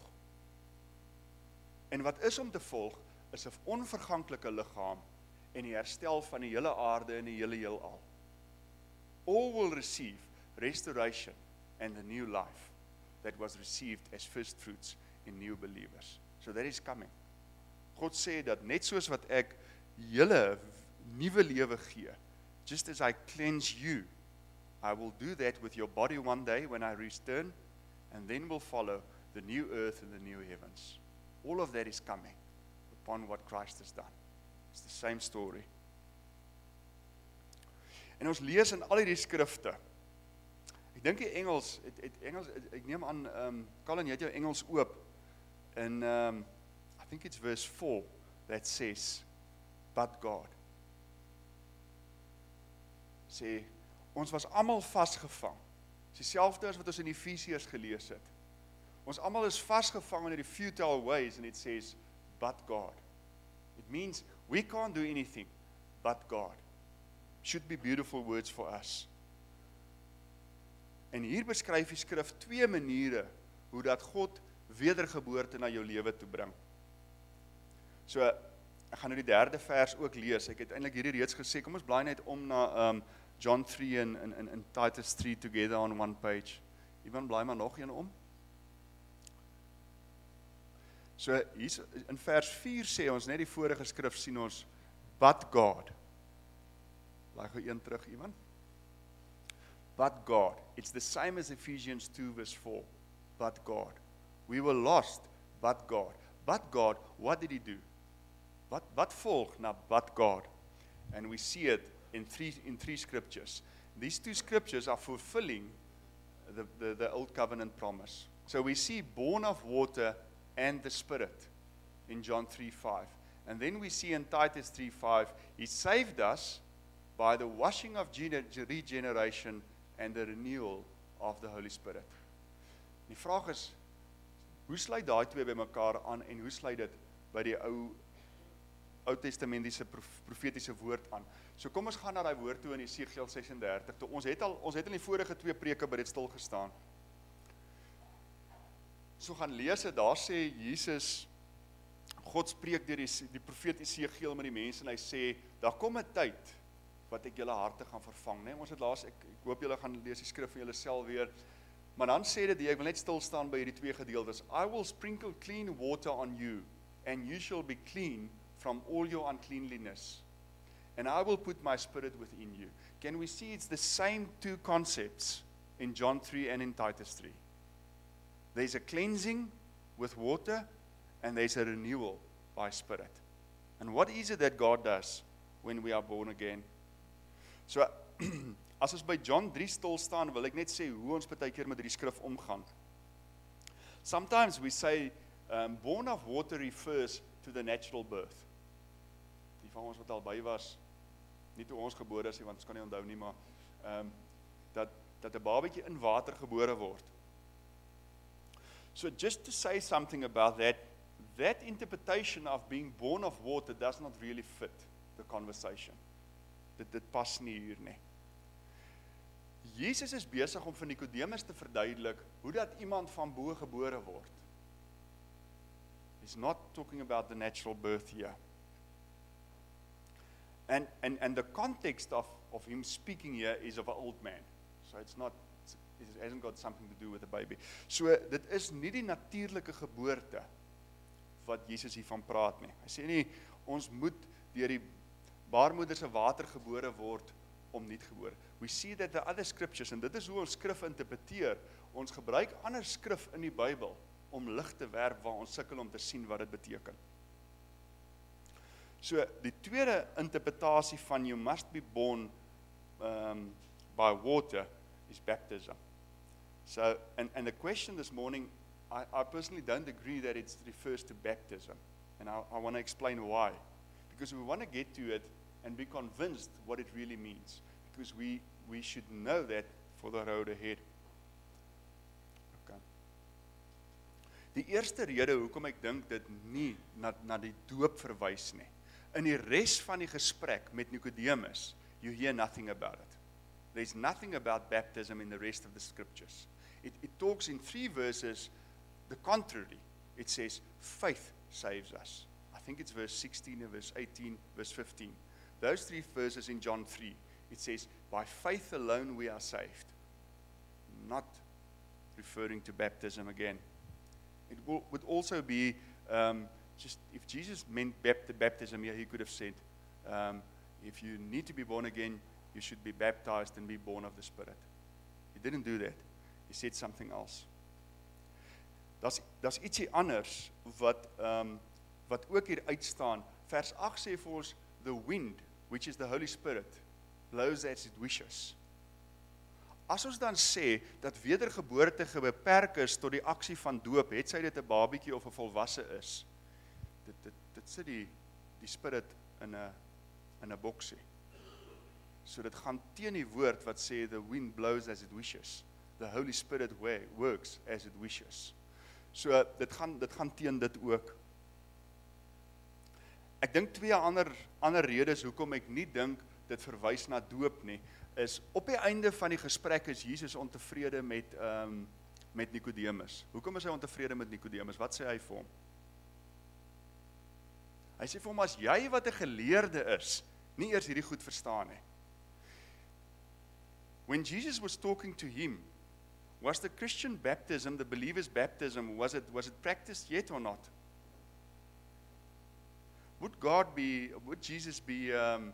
En wat is om te volg, is 'n onverganklike liggaam en die herstel van die hele aarde en die hele heelal. All will receive restoration and a new life that was received as first fruits in new believers. So that is coming. God sê dat net soos wat ek julle nuwe lewe gee, just as I cleanse you, I will do that with your body one day when I return, and then will follow the new earth and the new heavens. All of that is coming upon what Christ has done. It's the same story. En ons lees in al hierdie skrifte. Ek dink die Engels, ek neem aan, Colin, jy het jou Engels oop, en I think it's verse 4 that says, but God. Sê, ons was almal vasgevang. Dis dieselfde as wat ons in Efesiërs gelees het. Ons almal is vasgevang in die futile ways, and it says, but God. It means we can't do anything but God. Should be beautiful words for us. En hier beskryf die skrif 2 maniere hoe dat God wedergeboorte na jou lewe toe bring. So, ek gaan nou die 3de vers ook lees. Ek het eintlik hierdie reeds gesê, kom ons blaai net om na John 3 en Titus 3 together on one page. Iemand blaai maar nog een om. So, hier in vers 4 sê ons, net die vorige skrif sien ons, but God. Blaai gou een terug, iemand. But God. It's the same as Ephesians 2 verse 4. But God. We were lost, but God. But God, what did He do? Wat volg na but God? And we see it in three scriptures. These 2 scriptures are fulfilling the Old Covenant promise. So we see born of water and the Spirit in John 3:5. And then we see in Titus 3:5, He saved us by the washing of regeneration and the renewal of the Holy Spirit. Die vraag is, hoe sluit daai 2 by mekaar aan en hoe sluit dit by die Ou Testamentiese profetiese woord aan? So kom ons gaan na daai woord toe in Jesegiel 36. Toe ons het in die vorige 2 preke by dit stil gestaan. So gaan lees dit, daar sê Jesus, God spreek deur die profeet Jesegiel met die mense en hy sê, daar kom 'n tyd wat ek julle harte gaan vervang, né? Ons het laas, ek hoop julle gaan lees die skrif van julle self weer. Maar dan sê dit, ek wil net stil staan by hierdie 2 gedeeltes. I will sprinkle clean water on you, and you shall be clean from all your uncleanliness. And I will put my Spirit within you. Can we see it's the same 2 concepts in John 3 and in Titus 3? There's a cleansing with water, and there's a renewal by Spirit. And what is it that God does when we are born again? So, as ons by John 3 stil staan, wil ek net sê hoe ons baie keer met hierdie skrif omgaan. Sometimes we say, born of water refers to the natural birth. Die van ons wat al by was, nie toe ons gebore is, want ons kan nie onthou nie, maar dat 'n babatjie in water gebore word. So just to say something about that interpretation of being born of water does not really fit the conversation. Dit pas nie hier nie. Jesus is besig om vir Nikodemus te verduidelik hoe dat iemand van bo gebore word. He's not talking about the natural birth here. And the context of him speaking here is of an old man. So it hasn't got something to do with a baby. So dit is nie die natuurlike geboorte wat Jesus hiervan praat nie. Hy sê nie, ons moet deur die baarmoeder se water gebore word om nuut gebore. We see that the other scriptures, en dit is hoe ons skrif interpreteer, ons gebruik ander skrif in die Bybel om lig te werp waar ons sukkel om te sien wat dit beteken. So, die tweede interpretasie van you must be born by water is baptism. So, and the question this morning, I personally don't agree that it refers to baptism. And I want to explain why. Because we want to get to it and be convinced what it really means. Because we should know that for the road ahead. Okay. Die eerste rede hoekom ek dink dit nie na die doop verwys nie. In die res van die gesprek met Nikodemus, you hear nothing about it. There's nothing about baptism in the rest of the scriptures. It talks in 3 verses the contrary. It says, faith saves us. I think it's verse 16 and verse 18, verse 15. Those 3 verses in John 3, it says, by faith alone we are saved. Not referring to baptism again. It would also be, just if Jesus meant baptism here, he could have said, if you need to be born again, you should be baptized and be born of the Spirit. He didn't do that. He said something else. Daar's ietsie anders wat ook hier uitstaan. Vers 8 sê vir ons, the wind, which is the Holy Spirit, blows as it wishes. As ons dan sê, dat wedergeboorte beperk is tot die aksie van doop, het sy dit 'n babietjie of 'n volwasse is, dit sit die Spirit in 'n boksie. So dit gaan teen die woord wat sê, the wind blows as it wishes. The Holy Spirit works as it wishes. So dit gaan teen dit ook. Ek dink 2 ander redes hoekom ek nie dink dit verwys na doop nie, is op die einde van die gesprek is Jesus ontevrede met Nikodemus. Hoekom is hy ontevrede met Nikodemus? Wat sê hy vir hom? Hy sê vir hom, as jy wat 'n geleerde is, nie eers hierdie goed verstaan nie. When Jesus was talking to him, was the Christian baptism, the believer's baptism, was it practiced yet or not? Would Jesus be,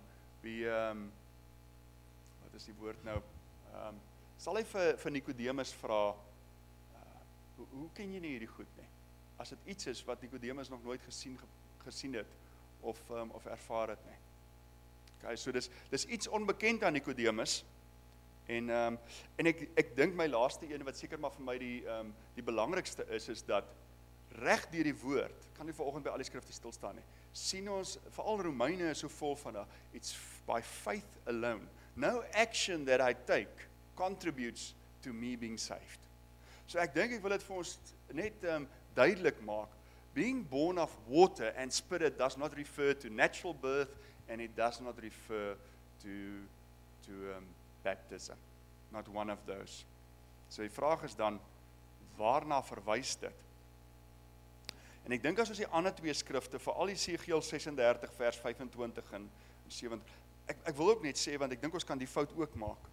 wat is die woord nou? Sal hy vir Nicodemus vra, hoe ken jy nie hierdie goed nie? As dit iets is wat Nicodemus nog nooit gesien het, of ervaar het nie. Okay, so dis iets onbekend aan Nicodemus, en ek dink my laaste een, wat seker maar vir my die belangrikste is dat reg deur die woord, kan nie vanoggend by al die skrifte stil staan nie, sien ons, veral Romeine is so vol van, it's by faith alone. No action that I take contributes to me being saved. So ek dink ek wil dit vir ons net duidelik maak. Being born of water and spirit does not refer to natural birth, and it does not refer to baptism. Not one of those. So die vraag is dan, waarna verwys dit? En ek dink as ons die ander twee skrifte, veral Jesegiel 36 vers 25 en 27, ek wil ook net sê, want ek dink ons kan die fout ook maak.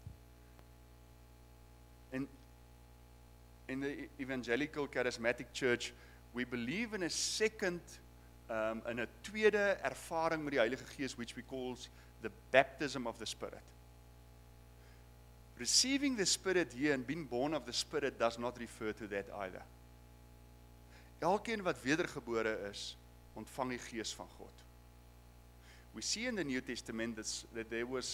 In the Evangelical Charismatic Church, we believe in a second, in 'n tweede ervaring met die Heilige Gees, which we call the baptism of the Spirit. Receiving the Spirit here and being born of the Spirit does not refer to that either. Elkeen wat wedergebore is, ontvang die Gees van God. We see in the New Testament that there was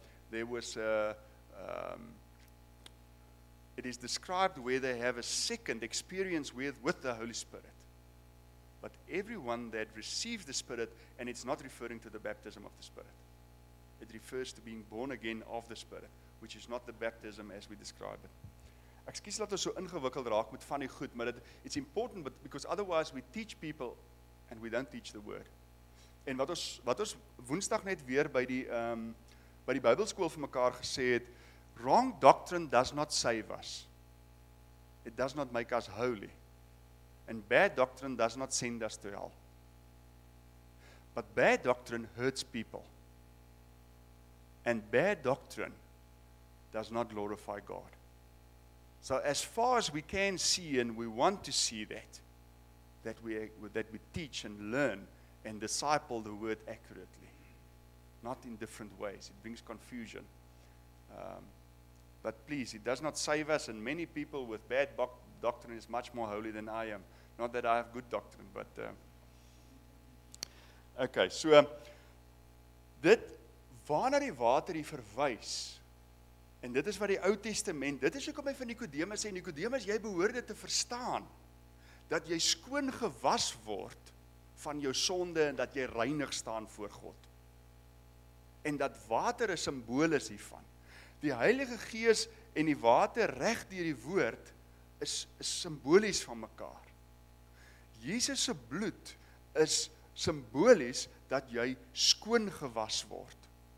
it is described where they have a second experience with the Holy Spirit. But everyone that receives the Spirit, and it's not referring to the baptism of the Spirit. It refers to being born again of the Spirit, which is not the baptism as we describe it. Ekskuus dat ons so ingewikkeld raak met van die goed, maar it's important, because otherwise we teach people and we don't teach the word. En wat ons Woensdag net weer by die Bybelskool vir mekaar gesê het, wrong doctrine does not save us. It does not make us holy. And bad doctrine does not send us to hell. But bad doctrine hurts people. And bad doctrine does not glorify God. So as far as we can see, and we want to see that we teach and learn and disciple the word accurately, not in different ways. It brings confusion. But please, it does not save us, and many people with bad doctrine is much more holy than I am. Not that I have good doctrine, but okay, so dit waarna die water die verwys, en dit is wat die Ou Testament, dit is hoekom hy vir Nicodemus sê, Nicodemus, jy behoort dit te verstaan, dat jy skoon gewas word van jou sonde, en dat jy reinig staan voor God. En dat water 'n simbool is hiervan. Die Heilige Gees en die water reg deur die woord is simbolies van mekaar. Jesus se bloed is simbolies dat jy skoon gewas word.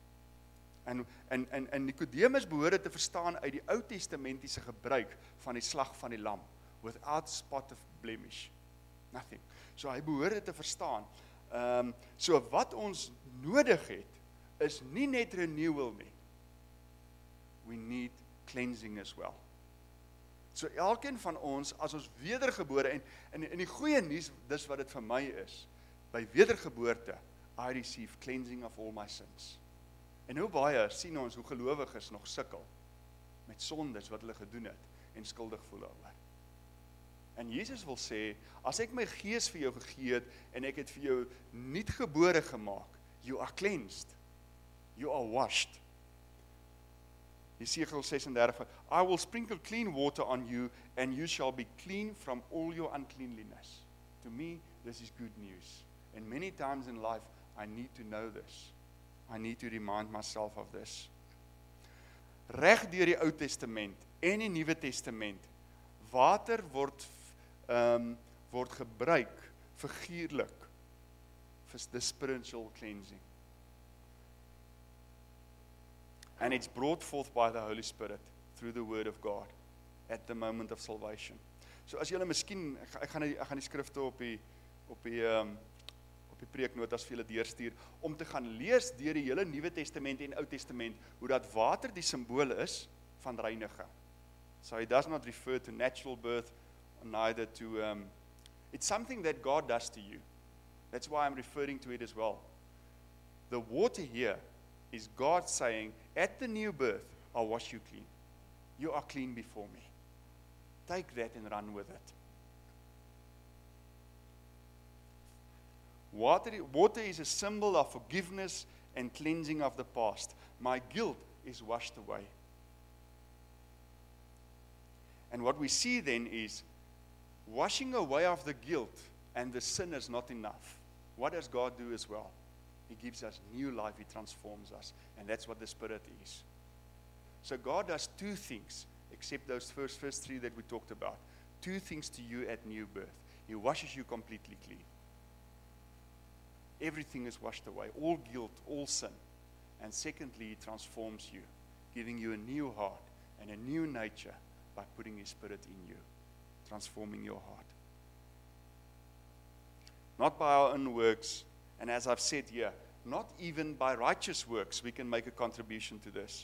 En Nicodemus behoort dit te verstaan uit die Ou Testamentiese gebruik van die slag van die lam, without spot of blemish, nothing. So hy behoort dit te verstaan. So wat ons nodig het, is nie net renewal nie. We need cleansing as well. So elkeen van ons, as ons wedergebore, en die goeie nuus, dis wat dit vir my is, by wedergeboorte, I receive cleansing of all my sins. En hoe baie sien ons hoe gelowiges nog sukkel met sondes wat hulle gedoen het en skuldig voel daaroor. En Jesus wil sê, as ek my gees vir jou gegee het en ek het vir jou nuutgebore gemaak, you are cleansed. You are washed. Jesegiel 36, I will sprinkle clean water on you, and you shall be clean from all your uncleanliness. To me, this is good news. And many times in life, I need to know this. I need to remind myself of this. Reg deur die Ou Testament en die Nuwe Testament, water word gebruik figuurlik vir the spiritual cleansing. And it's brought forth by the Holy Spirit through the Word of God at the moment of salvation. So as julle miskien, ek gaan die skrifte op die op die preeknotas vir julle deurstuur, om te gaan lees deur die hele Nuwe Testament en Ou Testament, hoe dat water die simbool is van reiniging. So he does not refer to natural birth, neither to, it's something that God does to you. That's why I'm referring to it as well. The water here is God saying, at the new birth, I'll wash you clean. You are clean before me. Take that and run with it. Water is a symbol of forgiveness and cleansing of the past. My guilt is washed away. And what we see then is washing away of the guilt and the sin is not enough. What does God do as well? He gives us new life. He transforms us. And that's what the Spirit is. So God does two things, except those first three that we talked about. Two things to you at new birth. He washes you completely clean. Everything is washed away. All guilt, all sin. And secondly, He transforms you, giving you a new heart and a new nature by putting His Spirit in you, transforming your heart. Not by our own works, and as I've said here, not even by righteous works we can make a contribution to this.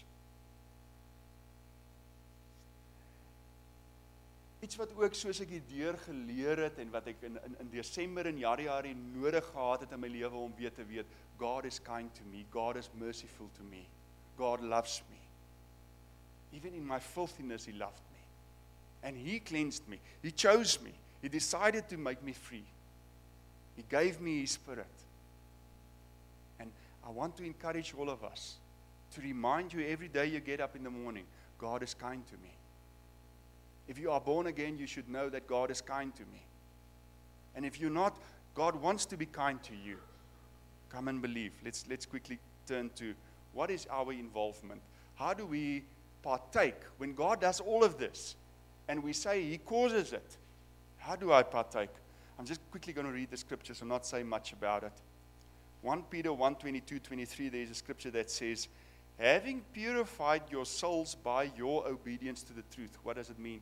Iets wat ook soos ek hierdeur geleer het en wat ek in Desember en Januarie nodig gehad het in my lewe om weer te weet, God is kind to me, God is merciful to me, God loves me. Even in my filthiness, He loved me. And He cleansed me. He chose me. He decided to make me free. He gave me His Spirit. And I want to encourage all of us to remind you every day you get up in the morning, God is kind to me. If you are born again, you should know that God is kind to me. And if you're not, God wants to be kind to you. Come and believe. Let's quickly turn to what is our involvement. How do we partake when God does all of this and we say He causes it? How do I partake? I'm just quickly going to read the scriptures and not say much about it. 1 Peter 1:22-23, there is a scripture that says, having purified your souls by your obedience to the truth. What does it mean?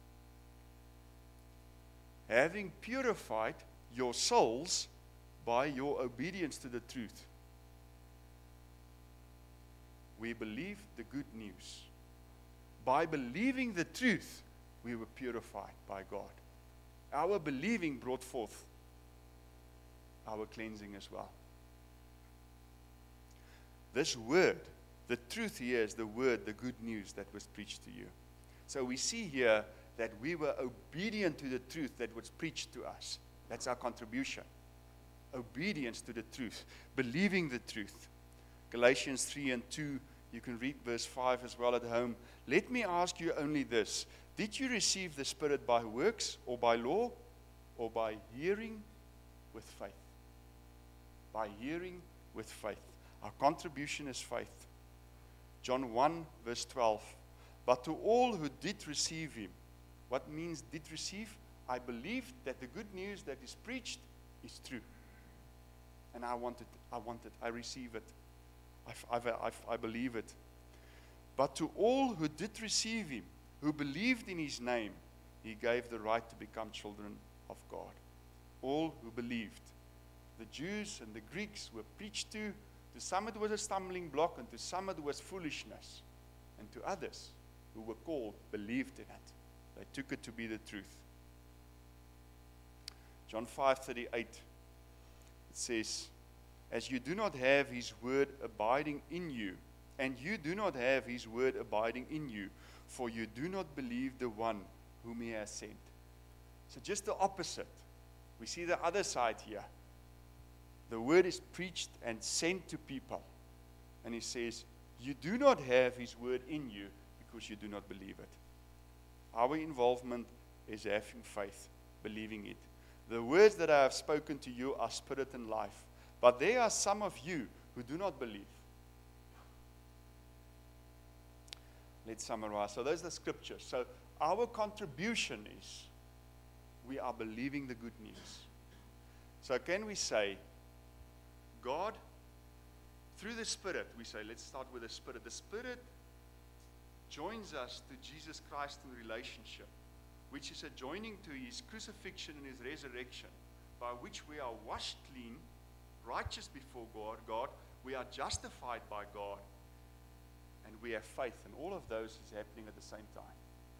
Having purified your souls by your obedience to the truth. We believe the good news. By believing the truth, we were purified by God. Our believing brought forth our cleansing as well. This word, the truth here is the word, the good news that was preached to you. So we see here that we were obedient to the truth that was preached to us. That's our contribution. Obedience to the truth, believing the truth. Galatians 3:2, you can read verse 5 as well at home. Let me ask you only this. Did you receive the Spirit by works or by law or by hearing with faith? By hearing with faith. Our contribution is faith. John 1 verse 12. But to all who did receive Him. What means did receive? I believe that the good news that is preached is true. And I want it, I receive it. I believe it. But to all who did receive Him, who believed in His name, He gave the right to become children of God. All who believed. The Jews and the Greeks were preached to. To some it was a stumbling block, and to some it was foolishness. And to others who were called believed in it. They took it to be the truth. John 5:38, it says, as you do not have His word abiding in you, and you do not have His word abiding in you, for you do not believe the one whom He has sent. So just the opposite. We see the other side here. The word is preached and sent to people. And He says, you do not have His word in you because you do not believe it. Our involvement is having faith, believing it. The words that I have spoken to you are spirit and life. But there are some of you who do not believe. Let's summarize. So those are the scriptures. So our contribution is we are believing the good news. So can we say, God, through the Spirit, we say, let's start with the Spirit. The Spirit joins us to Jesus Christ in relationship, which is a joining to His crucifixion and His resurrection, by which we are washed clean righteous before God, we are justified by God, and we have faith. And all of those is happening at the same time.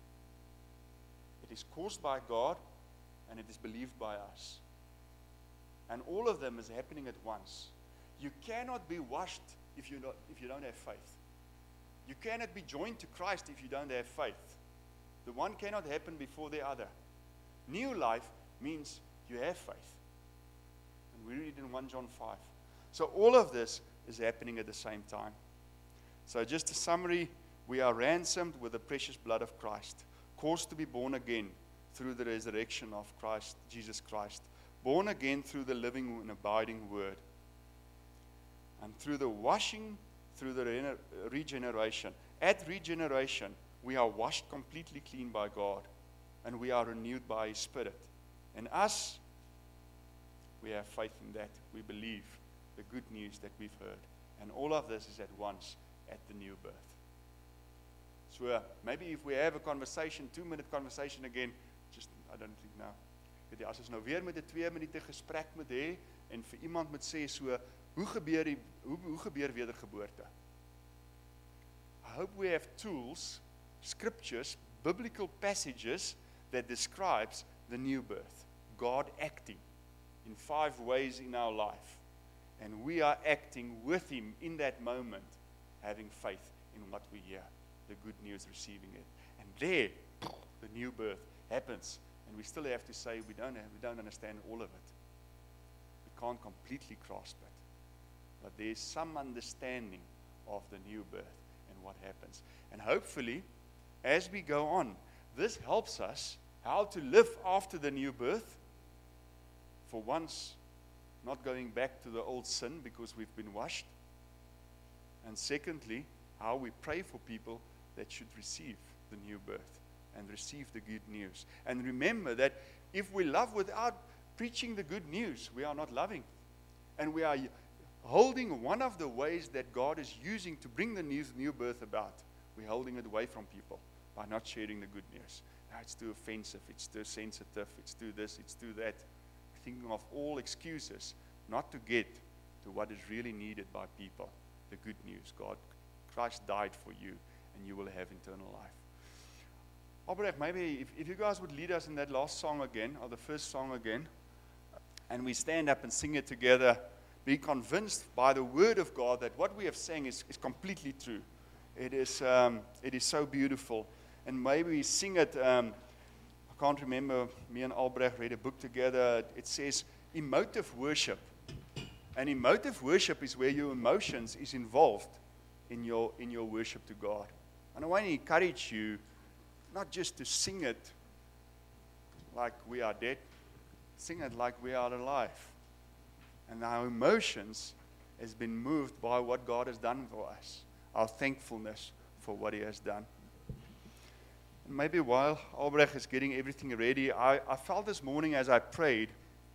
It is caused by God, and it is believed by us. And all of them is happening at once. You cannot be washed if you don't have faith. You cannot be joined to Christ if you don't have faith. The one cannot happen before the other. New life means you have faith. And we read in 1 John 5. So all of this is happening at the same time. So just a summary, we are ransomed with the precious blood of Christ, caused to be born again through the resurrection of Christ, Jesus Christ, born again through the living and abiding word, and through the washing, through the regeneration. At regeneration, we are washed completely clean by God, and we are renewed by His Spirit. And us, we have faith in that. We believe the good news that we've heard. And all of this is at once at the new birth. So maybe if we have a conversation, 2-minute conversation again, I don't think now. As ons nou weer met 'n 2-minute gesprek moet hê en vir iemand moet sê so, hoe gebeur wedergeboorte? I hope we have tools, scriptures, biblical passages that describes the new birth. God acting in 5 ways in our life. And we are acting with Him in that moment, having faith in what we hear, the good news, receiving it. And there, the new birth happens. And we still have to say we don't understand all of it. We can't completely grasp it. But there's some understanding of the new birth and what happens. And hopefully, as we go on, this helps us how to live after the new birth. For once, not going back to the old sin because we've been washed. And secondly, how we pray for people that should receive the new birth and receive the good news. And remember that if we love without preaching the good news, we are not loving. And we are holding one of the ways that God is using to bring the new birth about. We're holding it away from people by not sharing the good news. Now it's too offensive, it's too sensitive, it's too this, it's too that. Thinking of all excuses not to get to what is really needed by people. The good news. Christ died for you, and you will have eternal life. Albrecht, maybe if you guys would lead us in that last song again, or the first song again, and we stand up and sing it together, be convinced by the Word of God that what we have sang is completely true. It is so beautiful. And maybe we sing it, I can't remember, me and Albrecht read a book together, it says emotive worship. And emotive worship is where your emotions is involved in your worship to God. And I want to encourage you not just to sing it like we are dead, sing it like we are alive. And our emotions has been moved by what God has done for us, our thankfulness for what He has done. And maybe while Albrecht is getting everything ready, I felt this morning as I prayed,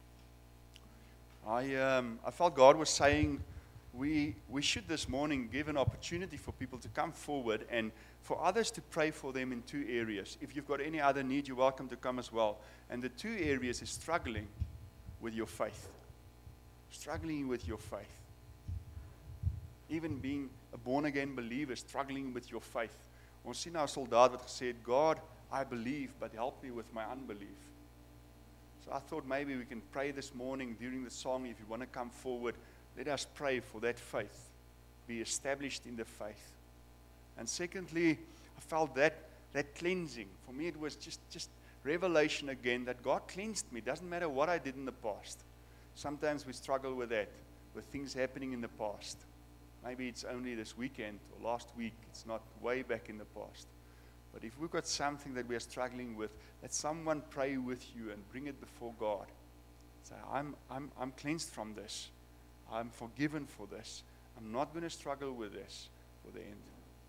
I felt God was saying we should this morning give an opportunity for people to come forward and for others to pray for them in 2 areas. If you've got any other need, you're welcome to come as well. And the 2 areas is struggling with your faith. Struggling with your faith. Even being a born-again believer, struggling with your faith. Ons sien nou 'n soldaat wat gesê het, God, I believe, but help me with my unbelief. So I thought maybe we can pray this morning during the song. If you want to come forward, let us pray for that faith. Be established in the faith. And secondly, I felt that cleansing. For me, it was just revelation again that God cleansed me. Doesn't matter what I did in the past. Sometimes we struggle with that, with things happening in the past. Maybe it's only this weekend or last week. It's not way back in the past. But if we've got something that we are struggling with, let someone pray with you and bring it before God. Say, I'm cleansed from this. I'm forgiven for this. I'm not going to struggle with this for the end.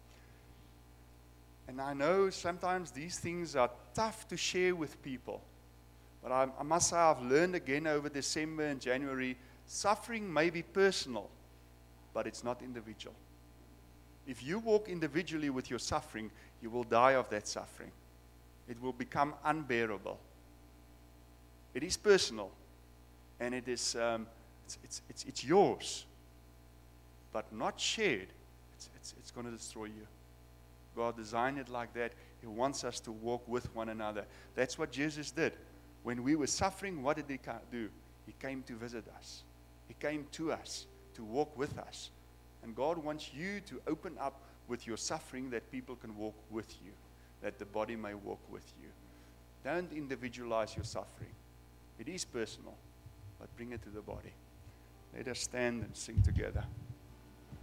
And I know sometimes these things are tough to share with people. But I must say I've learned again over December and January, suffering may be personal, but it's not individual. If you walk individually with your suffering, you will die of that suffering. It will become unbearable. It is personal, and it is It's yours, but not shared. It's going to destroy you. God designed it like that. He wants us to walk with one another. That's what Jesus did. When we were suffering, what did He do? He came to visit us. He came to us to walk with us. And God wants you to open up with your suffering that people can walk with you, that the body may walk with you. Don't individualize your suffering. It is personal, but bring it to the body. Let us stand and sing together.